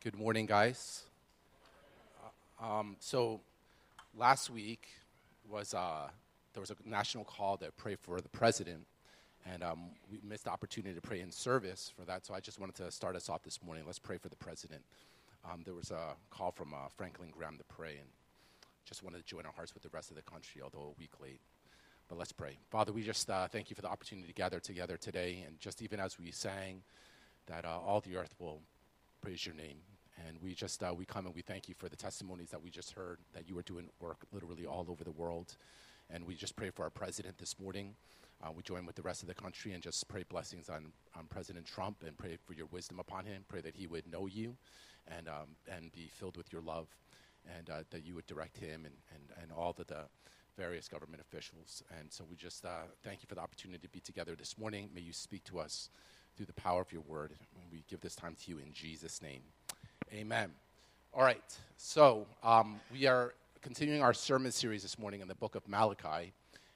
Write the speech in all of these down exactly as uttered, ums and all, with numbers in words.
Good morning, guys. Um, so last week was uh, there was a national call to pray for the president, and um, we missed the opportunity to pray in service for that. So I just wanted to start us off this morning. Let's pray for the president. Um, there was a call from uh, Franklin Graham to pray, and just wanted to join our hearts with the rest of the country, although a week late. But let's pray. Father, we just uh, thank you for the opportunity to gather together today, and just even as we sang, that uh, all the earth will praise your name. And we just, uh, we come and we thank you for the testimonies that we just heard, that you are doing work literally all over the world. And we just pray for our president this morning. Uh, we join with the rest of the country and just pray blessings on, on President Trump and pray for your wisdom upon him. Pray that he would know you and um, and be filled with your love, and uh, that you would direct him and, and, and all of the various government officials. And so we just uh, thank you for the opportunity to be together this morning. May you speak to us through the power of your word. And we give this time to you in Jesus' name. Amen. All right, so um, we are continuing our sermon series this morning in the book of Malachi,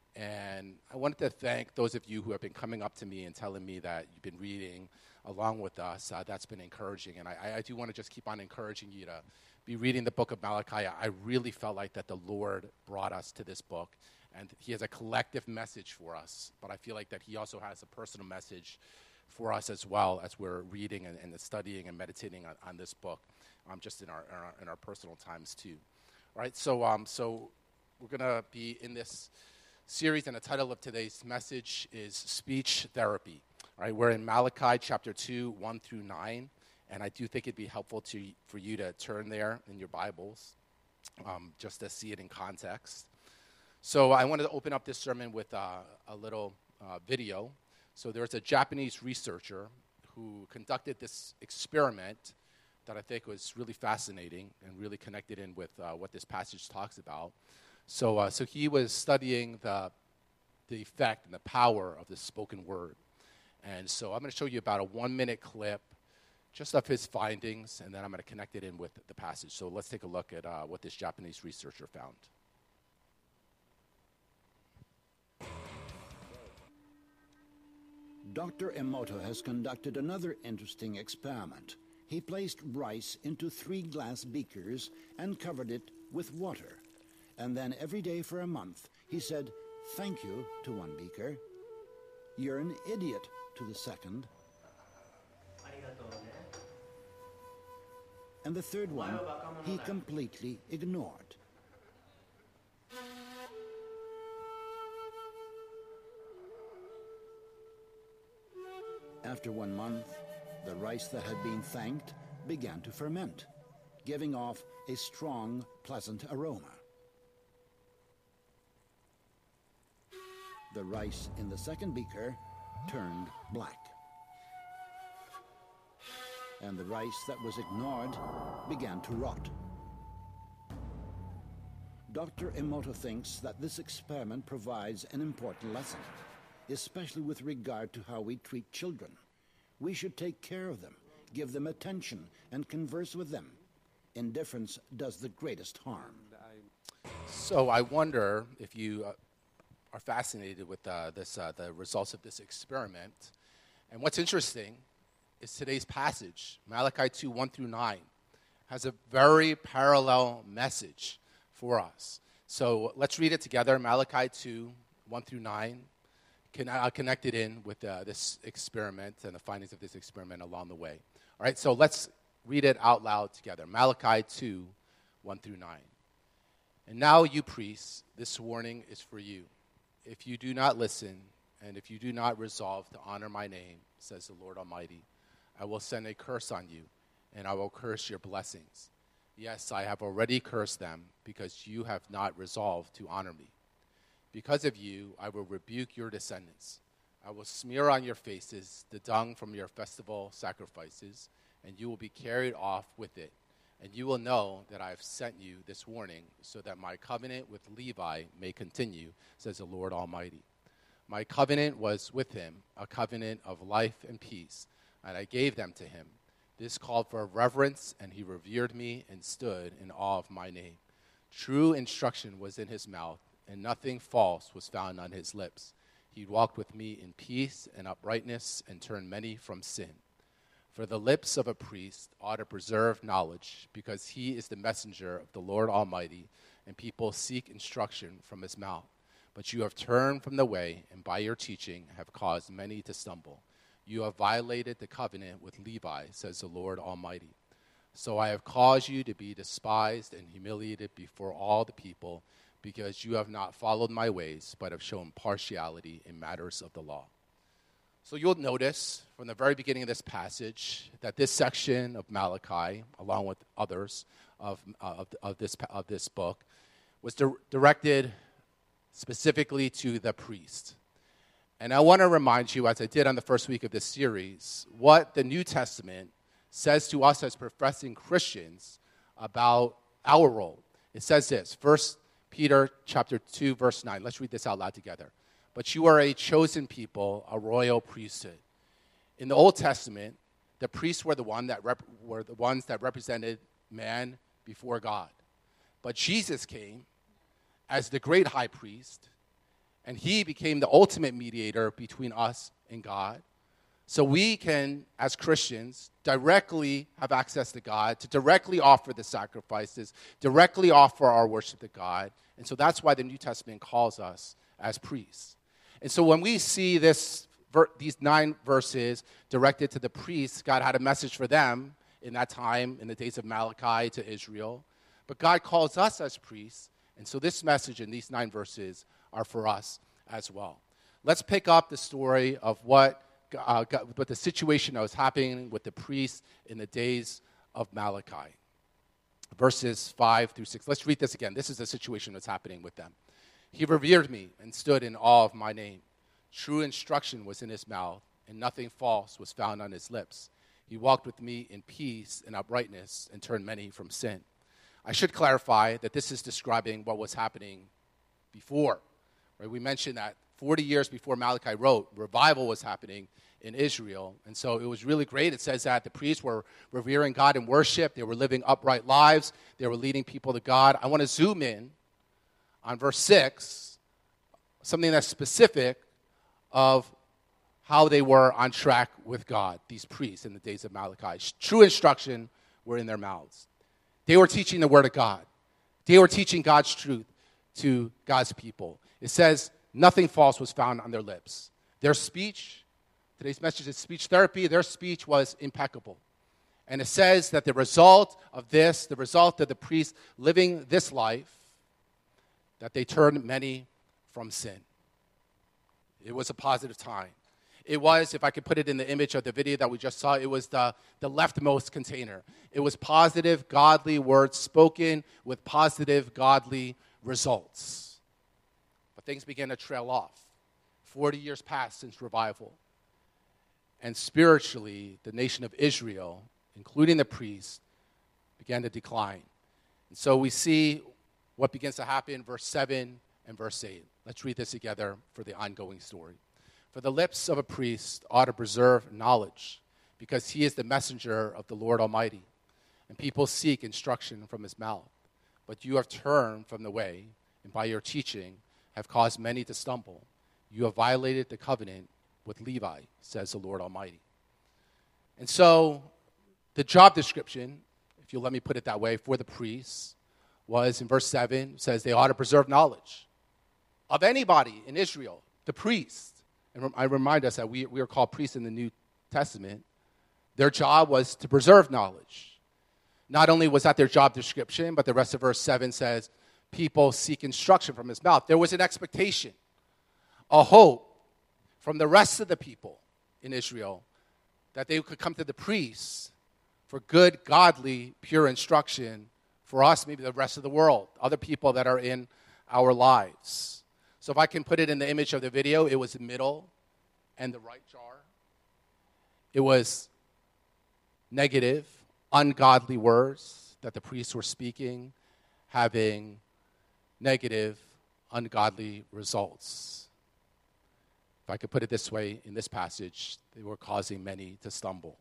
and I wanted to thank those of you who have been coming up to me and telling me that you've been reading along with us. Uh, that's been encouraging, and I, I do want to just keep on encouraging you to be reading the book of Malachi. I really felt like that the Lord brought us to this book, and he has a collective message for us, but I feel like that he also has a personal message for us as well as we're reading and, and studying and meditating on, on this book, um, just in our, in our in our personal times too. All right, so um, so we're gonna be in this series, and the title of today's message is Speech Therapy. All right, we're in Malachi chapter two, one through nine, and I do think it'd be helpful to for you to turn there in your Bibles, um, just to see it in context. So I wanted to open up this sermon with uh, a little uh, video. So there's a Japanese researcher who conducted this experiment that I think was really fascinating and really connected in with uh, what this passage talks about. So, uh, so he was studying the the effect and the power of the spoken word. And so I'm going to show you about a one-minute clip just of his findings, and then I'm going to connect it in with the passage. So let's take a look at uh, what this Japanese researcher found. Doctor Emoto has conducted another interesting experiment. He placed rice into three glass beakers and covered it with water. And then every day for a month, he said, "Thank you," to one beaker. "You're an idiot," to the second. And the third one, he completely ignored. After one month, the rice that had been thanked began to ferment, giving off a strong, pleasant aroma. The rice in the second beaker turned black. And the rice that was ignored began to rot. Doctor Emoto thinks that this experiment provides an important lesson, especially with regard to how we treat children. We should take care of them, give them attention, and converse with them. Indifference does the greatest harm. So I wonder if you uh, are fascinated with uh, this, uh, the results of this experiment. And what's interesting is today's passage, Malachi two, one through nine, has a very parallel message for us. So let's read it together, Malachi two, one through nine. Can, uh, connected in with uh, this experiment and the findings of this experiment along the way. All right, so let's read it out loud together. Malachi two, one through nine. "And now, you priests, this warning is for you. If you do not listen, and if you do not resolve to honor my name, says the Lord Almighty, I will send a curse on you, and I will curse your blessings. Yes, I have already cursed them, because you have not resolved to honor me. Because of you, I will rebuke your descendants. I will smear on your faces the dung from your festival sacrifices, and you will be carried off with it. And you will know that I have sent you this warning, so that my covenant with Levi may continue, says the Lord Almighty. My covenant was with him, a covenant of life and peace, and I gave them to him. This called for reverence, and he revered me and stood in awe of my name. True instruction was in his mouth, and nothing false was found on his lips. He walked with me in peace and uprightness and turned many from sin. For the lips of a priest ought to preserve knowledge, because he is the messenger of the Lord Almighty, and people seek instruction from his mouth. But you have turned from the way, and by your teaching have caused many to stumble. You have violated the covenant with Levi, says the Lord Almighty. So I have caused you to be despised and humiliated before all the people, because you have not followed my ways, but have shown partiality in matters of the law. So you'll notice from the very beginning of this passage that this section of Malachi, along with others of, uh, of, of, this, of this book, was di- directed specifically to the priest. And I want to remind you, as I did on the first week of this series, what the New Testament says to us as professing Christians about our role. It says this, First Peter chapter two, verse nine. Let's read this out loud together. But you are a chosen people, a royal priesthood. In the Old Testament, the priests were the one that rep- were the ones that represented man before God. But Jesus came as the great high priest, and he became the ultimate mediator between us and God. So we can, as Christians, directly have access to God, to directly offer the sacrifices, directly offer our worship to God. And so that's why the New Testament calls us as priests. And so when we see this, these nine verses directed to the priests, God had a message for them in that time, in the days of Malachi to Israel. But God calls us as priests, and so this message in these nine verses are for us as well. Let's pick up the story of what, uh, what the situation that was happening with the priests in the days of Malachi. Verses five through six. Let's read this again. This is the situation that's happening with them. He revered me and stood in awe of my name. True instruction was in his mouth, and nothing false was found on his lips. He walked with me in peace and uprightness and turned many from sin. I should clarify that this is describing what was happening before. Right? We mentioned that forty years before Malachi wrote, revival was happening in Israel. And so it was really great. It says that the priests were revering God in worship. They were living upright lives. They were leading people to God. I want to zoom in on verse six, something that's specific of how they were on track with God, these priests in the days of Malachi. True instruction were in their mouths. They were teaching the word of God. They were teaching God's truth to God's people. It says nothing false was found on their lips. Their speech, today's message is speech therapy, their speech was impeccable. And it says that the result of this, the result of the priests living this life, that they turned many from sin. It was a positive time. It was, if I could put it in the image of the video that we just saw, it was the, the leftmost container. It was positive, godly words spoken with positive, godly results. But things began to trail off. Forty years passed since revival. And spiritually, the nation of Israel, including the priests, began to decline. And so we see what begins to happen in verse seven and verse eight. Let's read this together for the ongoing story. For the lips of a priest ought to preserve knowledge, because he is the messenger of the Lord Almighty, and people seek instruction from his mouth. But you have turned from the way, and by your teaching have caused many to stumble. You have violated the covenant with Levi, says the Lord Almighty. And so the job description, if you'll let me put it that way, for the priests was in verse seven, says they ought to preserve knowledge of anybody in Israel, the priest. And I remind us that we, we are called priests in the New Testament. Their job was to preserve knowledge. Not only was that their job description, but the rest of verse seven says, people seek instruction from his mouth. There was an expectation, a hope from the rest of the people in Israel that they could come to the priests for good, godly, pure instruction for us, maybe the rest of the world, other people that are in our lives. So if I can put it in the image of the video, it was the middle and the right jar. It was negative, ungodly words that the priests were speaking, having negative, ungodly results. If I could put it this way, in this passage, they were causing many to stumble.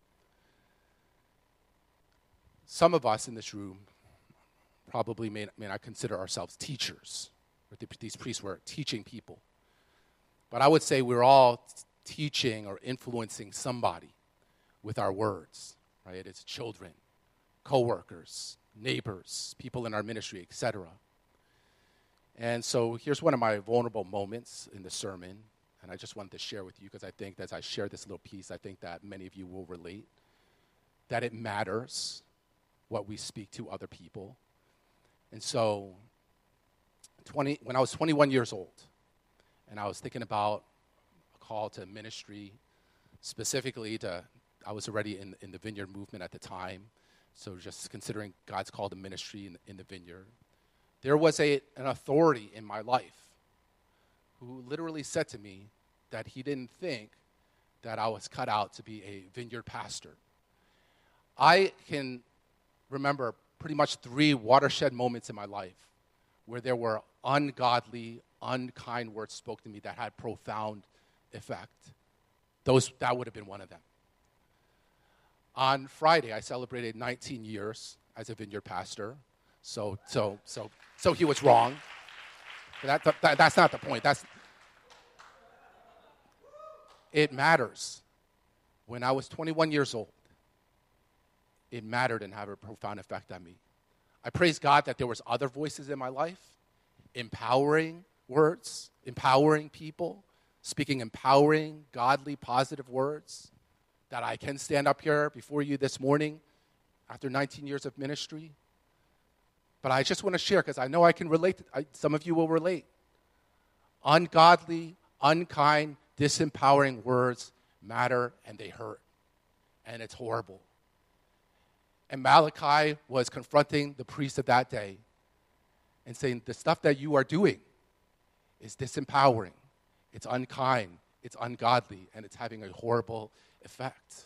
Some of us in this room probably may, may not consider ourselves teachers. These priests were teaching people. But I would say we're all t- teaching or influencing somebody. with our words, right? It's children, coworkers, neighbors, people in our ministry, et cetera. And so here's one of my vulnerable moments in the sermon, and I just wanted to share with you because I think as I share this little piece, I think that many of you will relate, that it matters what we speak to other people. And so twenty, when I was twenty-one years old, and I was thinking about a call to ministry, specifically to, I was already in, in the Vineyard movement at the time, so just considering God's call to ministry in, in the Vineyard, there was a, an authority in my life who literally said to me that he didn't think that I was cut out to be a Vineyard pastor. I can remember pretty much three watershed moments in my life where there were ungodly, unkind words spoken to me that had profound effect. Those, that would have been one of them. On Friday, I celebrated nineteen years as a Vineyard pastor. So, so, so, so he was wrong. That, that, that's not the point. That's, it matters. When I was twenty-one years old, it mattered and had a profound effect on me. I praise God that there was other voices in my life, empowering words, empowering people, speaking empowering, godly, positive words, that I can stand up here before you this morning after nineteen years of ministry. But I just want to share because I know I can relate. To, I, some of you will relate. Ungodly, unkind, disempowering words matter and they hurt. And it's horrible. And Malachi was confronting the priest of that day and saying, the stuff that you are doing is disempowering. It's unkind. It's ungodly. And it's having a horrible effect.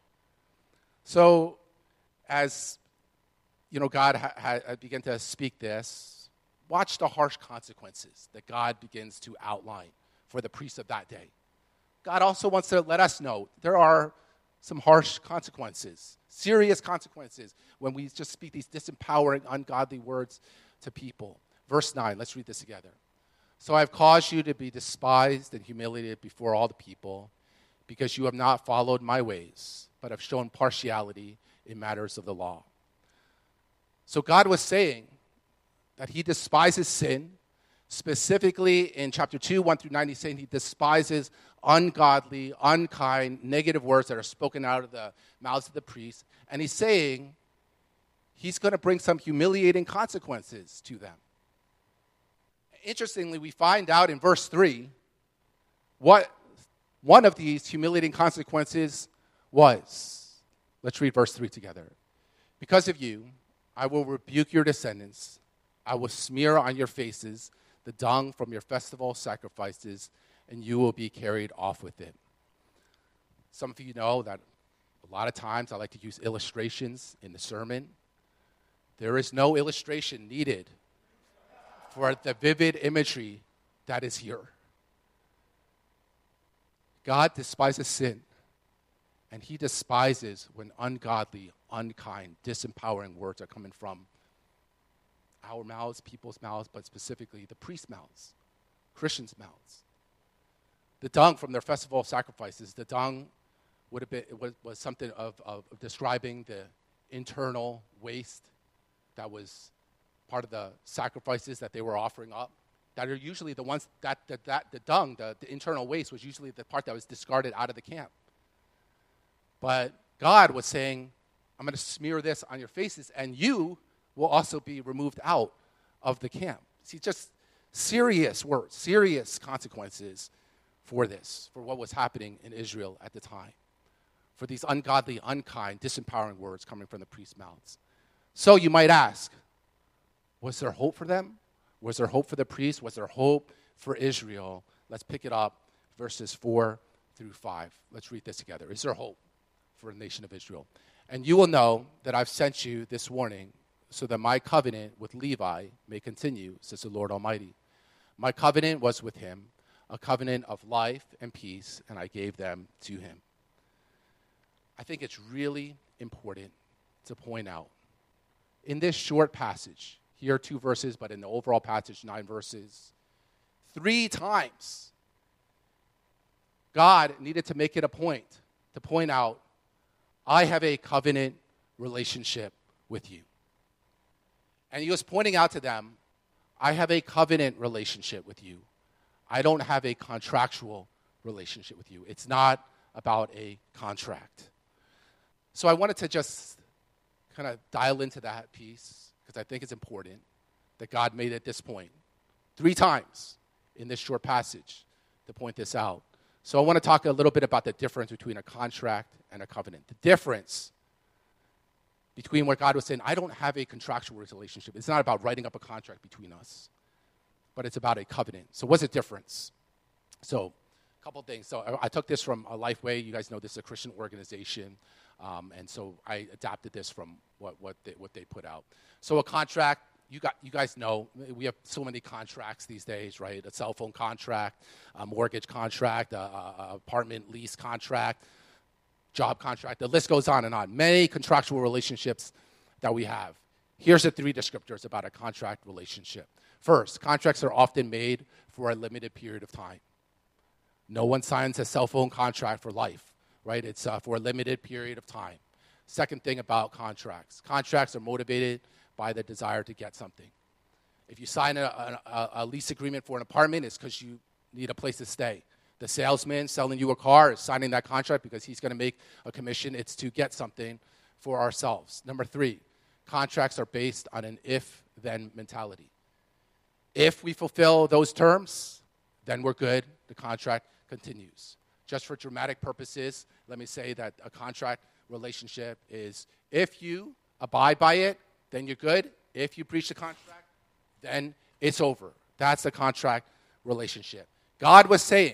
So as you know, God ha- ha- began to speak this, watch the harsh consequences that God begins to outline for the priests of that day. God also wants to let us know there are some harsh consequences, serious consequences, when we just speak these disempowering, ungodly words to people. Verse nine, let's read this together. So I have caused you to be despised and humiliated before all the people, because you have not followed my ways, but have shown partiality in matters of the law. So God was saying that he despises sin. Specifically in chapter two, one through nine, he's saying he despises ungodly, unkind, negative words that are spoken out of the mouths of the priests. And he's saying he's going to bring some humiliating consequences to them. Interestingly, we find out in verse three what one of these humiliating consequences was. Let's read verse three together. Because of you, I will rebuke your descendants. I will smear on your faces the dung from your festival sacrifices, and you will be carried off with it. Some of you know that a lot of times I like to use illustrations in the sermon. There is no illustration needed for the vivid imagery that is here. God despises sin, and he despises when ungodly, unkind, disempowering words are coming from our mouths, people's mouths, but specifically the priest's mouths, Christians' mouths. The dung from their festival sacrifices, the dung would have been was, was something of, of describing the internal waste that was part of the sacrifices that they were offering up. That are usually the ones that, that, that the dung, the, the internal waste, was usually the part that was discarded out of the camp. But God was saying, I'm going to smear this on your faces, and you will also be removed out of the camp. See, just serious words, serious consequences for this, for what was happening in Israel at the time, for these ungodly, unkind, disempowering words coming from the priest's mouths. So you might ask, was there hope for them? Was there hope for the priests? Was there hope for Israel? Let's pick it up, verses four through five. Let's read this together. Is there hope for the nation of Israel? And you will know that I've sent you this warning so that my covenant with Levi may continue, says the Lord Almighty. My covenant was with him, a covenant of life and peace, and I gave them to him. I think it's really important to point out, in this short passage, here are two verses, but in the overall passage, nine verses, three times, God needed to make it a point to point out I have a covenant relationship with you. And he was pointing out to them, I have a covenant relationship with you. I don't have a contractual relationship with you. It's not about a contract. So I wanted to just kind of dial into that piece because I think it's important that God made at this point three times in this short passage to point this out. So I want to talk a little bit about the difference between a contract and a covenant. The difference between what God was saying, I don't have a contractual relationship. It's not about writing up a contract between us, but it's about a covenant. So what's the difference? So a couple things. So I, I took this from a Lifeway. You guys know this is a Christian organization. Um, and so I adapted this from what, what, they, what they put out. So a contract, you, got, you guys know, we have so many contracts these days, right? A cell phone contract, a mortgage contract, a, a, a apartment lease contract, job contract. The list goes on and on. Many contractual relationships that we have. Here's the three descriptors about a contract relationship. First, contracts are often made for a limited period of time. No one signs a cell phone contract for life, right? It's uh, for a limited period of time. Second thing about contracts. Contracts are motivated by the desire to get something. If you sign a, a, a lease agreement for an apartment, it's because you need a place to stay. The salesman selling you a car is signing that contract because he's going to make a commission. It's to get something for ourselves. Number three, contracts are based on an if-then mentality. If we fulfill those terms, then we're good. The contract continues. Just for dramatic purposes, let me say that a contract relationship is if you abide by it, then you're good. If you breach the contract, then it's over. That's the contract relationship. God was saying,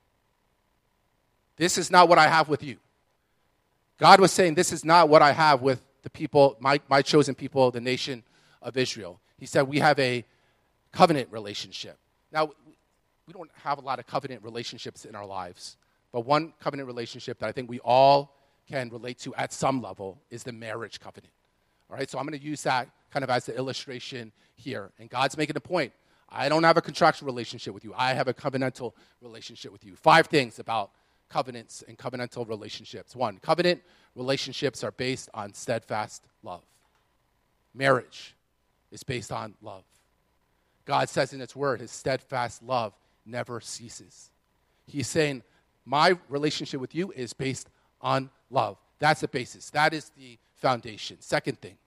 this is not what I have with you. God was saying, this is not what I have with the people, my, my chosen people, the nation of Israel. He said, we have a covenant relationship. Now, we don't have a lot of covenant relationships in our lives, but one covenant relationship that I think we all can relate to at some level is the marriage covenant. All right, so I'm going to use that kind of as the illustration here. And God's making a point. I don't have a contractual relationship with you. I have a covenantal relationship with you. Five things about covenants and covenantal relationships. One, covenant relationships are based on steadfast love. Marriage is based on love. God says in His Word, His steadfast love never ceases. He's saying, my relationship with you is based on love. That's the basis. That is the foundation. Second thing.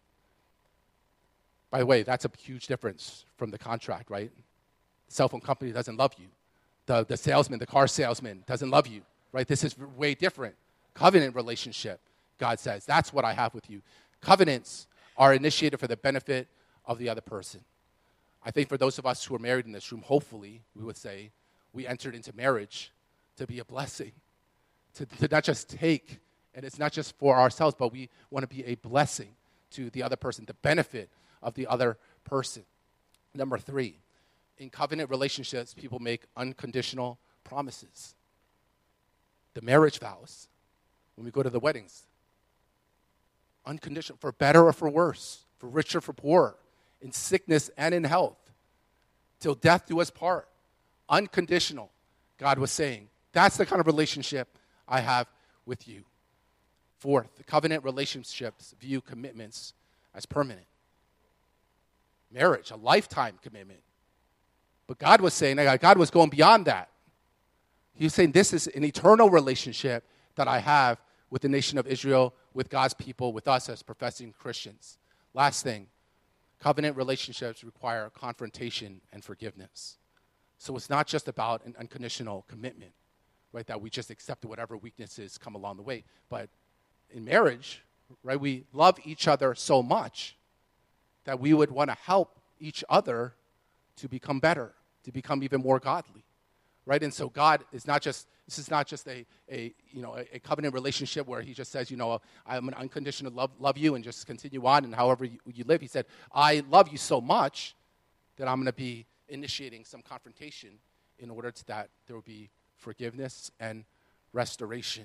By the way, that's a huge difference from the contract, right? The cell phone company doesn't love you. The, the salesman, the car salesman doesn't love you, right? This is way different. Covenant relationship, God says. That's what I have with you. Covenants are initiated for the benefit of the other person. I think for those of us who are married in this room, hopefully, we would say, we entered into marriage to be a blessing, to, to not just take, and it's not just for ourselves, but we want to be a blessing to the other person, the benefit of the other person. Number three, in covenant relationships, people make unconditional promises. The marriage vows, when we go to the weddings, unconditional, for better or for worse, for richer, for poorer, in sickness and in health, till death do us part. Unconditional, God was saying. That's the kind of relationship I have with you. Fourth, the covenant relationships view commitments as permanent. Marriage, a lifetime commitment. But God was saying, God was going beyond that. He was saying this is an eternal relationship that I have with the nation of Israel, with God's people, with us as professing Christians. Last thing, covenant relationships require confrontation and forgiveness. So it's not just about an unconditional commitment, right, that we just accept whatever weaknesses come along the way. But in marriage, right, we love each other so much that we would want to help each other to become better, to become even more godly, right? And so God is not just, this is not just a, a you know, a, a covenant relationship where He just says, you know, I'm an unconditional love, love you and just continue on and however you, you live. He said, I love you so much that I'm going to be initiating some confrontation in order to that there will be forgiveness and restoration.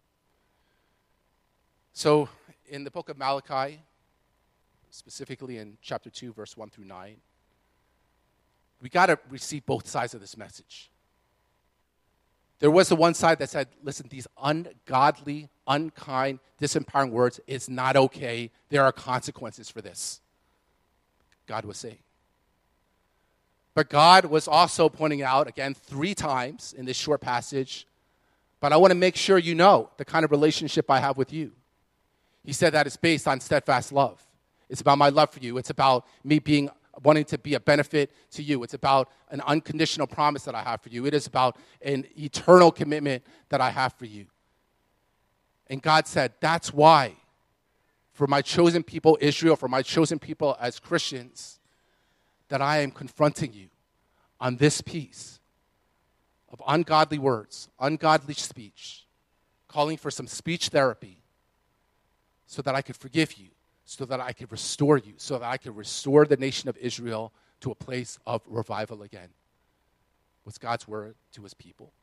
So in the book of Malachi, specifically in chapter two, verse one through nine, we got to receive both sides of this message. There was the one side that said, listen, these ungodly, unkind, disempowering words is not okay. There are consequences for this. God was saying. But God was also pointing out, again, three times in this short passage, but I want to make sure you know the kind of relationship I have with you. He said that it's based on steadfast love. It's about my love for you. It's about me being wanting to be a benefit to you. It's about an unconditional promise that I have for you. It is about an eternal commitment that I have for you. And God said, that's why, for my chosen people, Israel, for my chosen people as Christians, that I am confronting you on this piece of ungodly words, ungodly speech, calling for some speech therapy so that I could forgive you, so that I could restore you, so that I could restore the nation of Israel to a place of revival again. Was God's word to his people.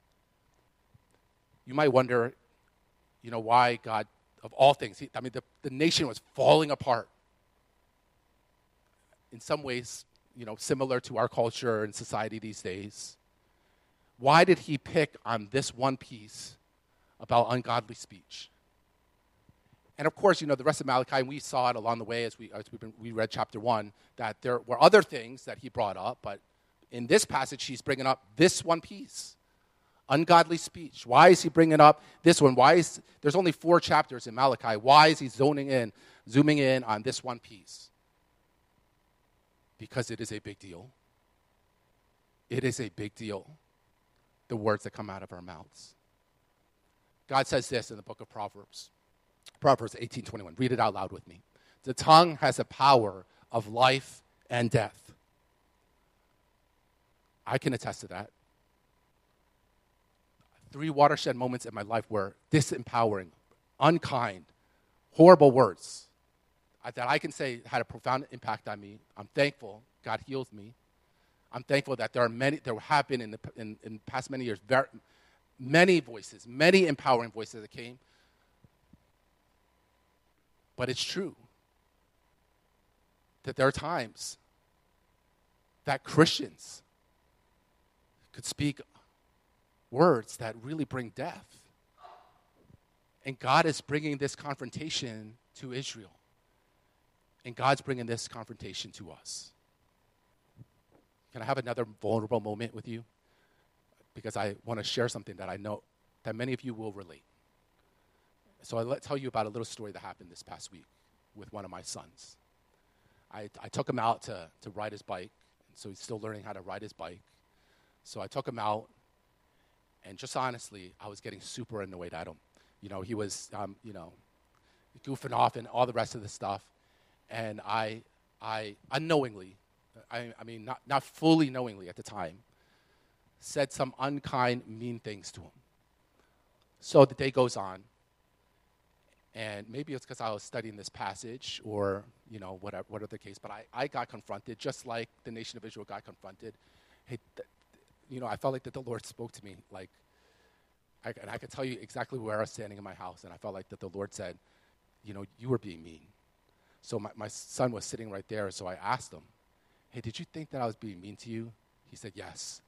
You might wonder, you know, why God, of all things, he, I mean, the, the nation was falling apart. In some ways, you know, similar to our culture and society these days. Why did he pick on this one piece about ungodly speech? And of course, you know, the rest of Malachi, and we saw it along the way as we as we, we read chapter one, that there were other things that he brought up, but in this passage, he's bringing up this one piece, ungodly speech. Why is he bringing up this one? Why is, there's only four chapters in Malachi. Why is he zoning in, zooming in on this one piece? Because it is a big deal. It is a big deal, the words that come out of our mouths. God says this in the book of Proverbs. Proverbs eighteen twenty-one. Read it out loud with me. The tongue has the power of life and death. I can attest to that. Three watershed moments in my life were disempowering, unkind, horrible words that I can say had a profound impact on me. I'm thankful God healed me. I'm thankful that there are many, there have been in the in, in past many years, very, many voices, many empowering voices that came. But it's true that there are times that Christians could speak words that really bring death. And God is bringing this confrontation to Israel. And God's bringing this confrontation to us. Can I have another vulnerable moment with you? Because I want to share something that I know that many of you will relate. So I'll tell you about a little story that happened this past week with one of my sons. I, I took him out to, to ride his bike, so he's still learning how to ride his bike. So I took him out, and just honestly, I was getting super annoyed at him. You know, he was, um, you know, goofing off and all the rest of the stuff. And I, I unknowingly, I, I mean, not, not fully knowingly at the time, said some unkind, mean things to him. So the day goes on, and maybe it's because I was studying this passage or, you know, whatever, whatever the case, but I, I got confronted just like the nation of Israel got confronted. Hey, th- you know, I felt like that the Lord spoke to me, like, I, and I could tell you exactly where I was standing in my house, and I felt like that the Lord said, you know, you were being mean. So my, my son was sitting right there, so I asked him, hey, did you think that I was being mean to you? He said, yes.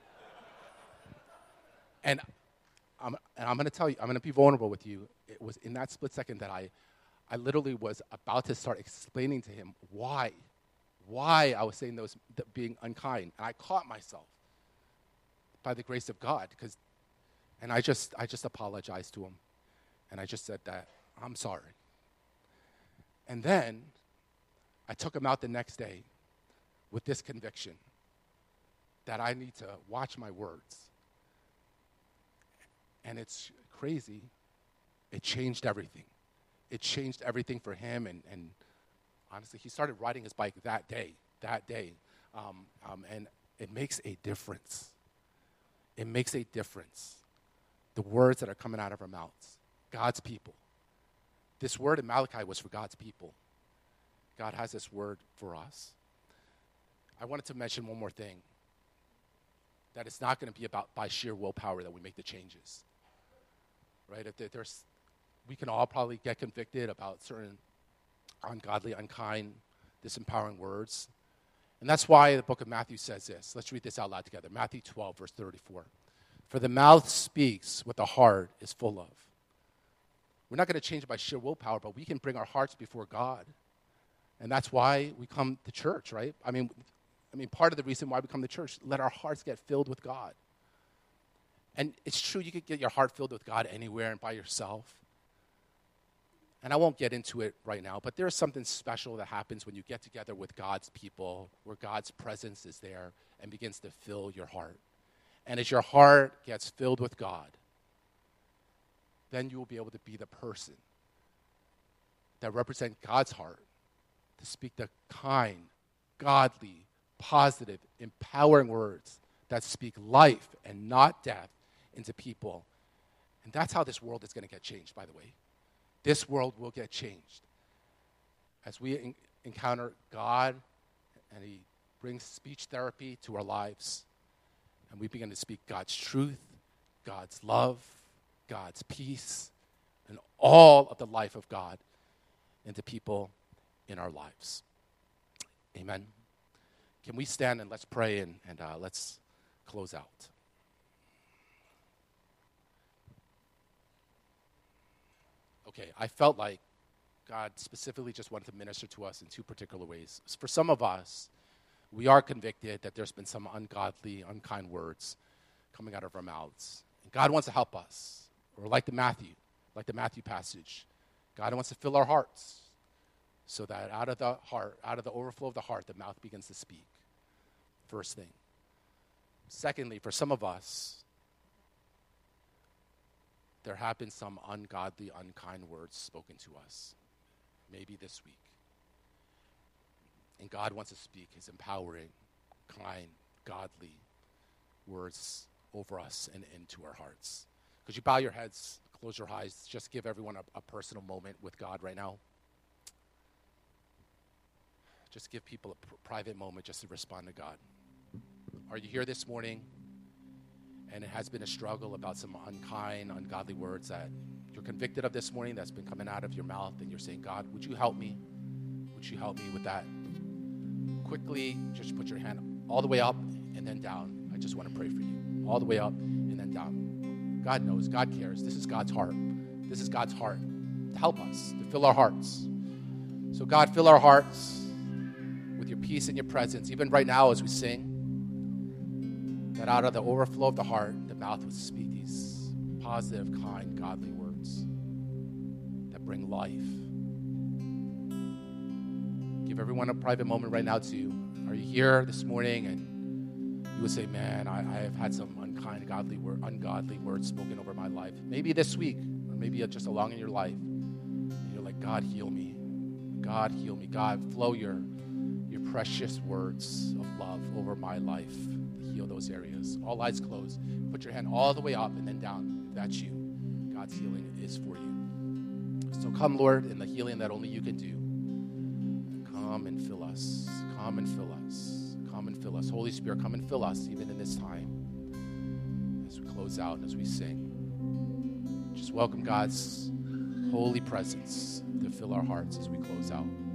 and I'm, and I'm going to tell you, I'm going to be vulnerable with you. It was in that split second that I, I literally was about to start explaining to him why, why I was saying those, th- being unkind. And I caught myself by the grace of God, because, and I just, I just apologized to him. And I just said that, I'm sorry. And then I took him out the next day with this conviction that I need to watch my words. And it's crazy. It changed everything. It changed everything for him. And, and honestly, he started riding his bike that day, that day. Um, um, and it makes a difference. It makes a difference. The words that are coming out of our mouths. God's people. This word in Malachi was for God's people. God has this word for us. I wanted to mention one more thing. That it's not going to be about by sheer willpower that we make the changes. Right? If there's, we can all probably get convicted about certain ungodly, unkind, disempowering words. And that's why the book of Matthew says this. Let's read this out loud together. Matthew twelve, verse thirty-four. For the mouth speaks what the heart is full of. We're not going to change it by sheer willpower, but we can bring our hearts before God. And that's why we come to church, right? I mean, I mean, part of the reason why we come to church, let our hearts get filled with God. And it's true, you could get your heart filled with God anywhere and by yourself. And I won't get into it right now, but there's something special that happens when you get together with God's people, where God's presence is there and begins to fill your heart. And as your heart gets filled with God, then you will be able to be the person that represents God's heart, to speak the kind, godly, positive, empowering words that speak life and not death into people. And that's how this world is going to get changed, by the way. This world will get changed as we en- encounter God and he brings speech therapy to our lives, and we begin to speak God's truth, God's love, God's peace, and all of the life of God into people in our lives. Amen. Can we stand and let's pray and, and uh, let's close out. Okay, I felt like God specifically just wanted to minister to us in two particular ways. For some of us, we are convicted that there's been some ungodly, unkind words coming out of our mouths. And God wants to help us. Or like the Matthew, like the Matthew passage, God wants to fill our hearts so that out of the heart, out of the overflow of the heart, the mouth begins to speak. First thing. Secondly, for some of us, there have been some ungodly, unkind words spoken to us, maybe this week. And God wants to speak his empowering, kind, godly words over us and into our hearts. Could you bow your heads, close your eyes, just give everyone a, a personal moment with God right now? Just give people a pr- private moment just to respond to God. Are you here this morning and it has been a struggle about some unkind, ungodly words that you're convicted of this morning that's been coming out of your mouth, and you're saying, God, would you help me? Would you help me with that? Quickly, just put your hand all the way up and then down. I just want to pray for you. All the way up and then down. God knows. God cares. This is God's heart. This is God's heart to help us, to fill our hearts. So God, fill our hearts with your peace and your presence. Even right now as we sing, that out of the overflow of the heart, the mouth would speak these positive, kind, godly words that bring life. Give everyone a private moment right now too. Are you here this morning and you would say, man, I, I have had some unkind, godly word, ungodly words spoken over my life. Maybe this week, or maybe just along in your life. And you're like, God, heal me. God, heal me. God, flow your, your precious words of love over my life. Heal those areas. All eyes closed. Put your hand all the way up and then down. If that's you, God's healing is for you. So come, Lord, in the healing that only you can do. Come and fill us. Come and fill us. Come and fill us. Holy Spirit, come and fill us even in this time as we close out and as we sing. Just welcome God's holy presence to fill our hearts as we close out.